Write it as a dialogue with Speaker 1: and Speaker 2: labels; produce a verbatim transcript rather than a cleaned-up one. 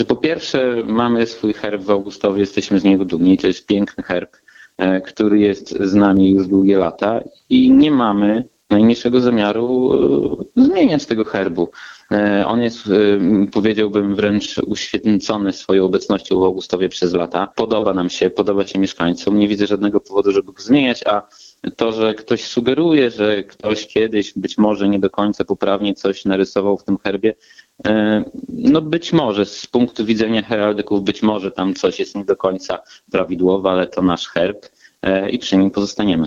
Speaker 1: Po pierwsze, mamy swój herb w Augustowie, jesteśmy z niego dumni. To jest piękny herb, który jest z nami już długie lata i nie mamy najmniejszego zamiaru zmieniać tego herbu. On jest, powiedziałbym, wręcz uświęcony swoją obecnością w Augustowie przez lata. Podoba nam się, podoba się mieszkańcom. Nie widzę żadnego powodu, żeby go zmieniać, a to, że ktoś sugeruje, że ktoś kiedyś być może nie do końca poprawnie coś narysował w tym herbie, no być może z punktu widzenia heraldyków, być może tam coś jest nie do końca prawidłowe, ale to nasz herb i przy nim pozostaniemy.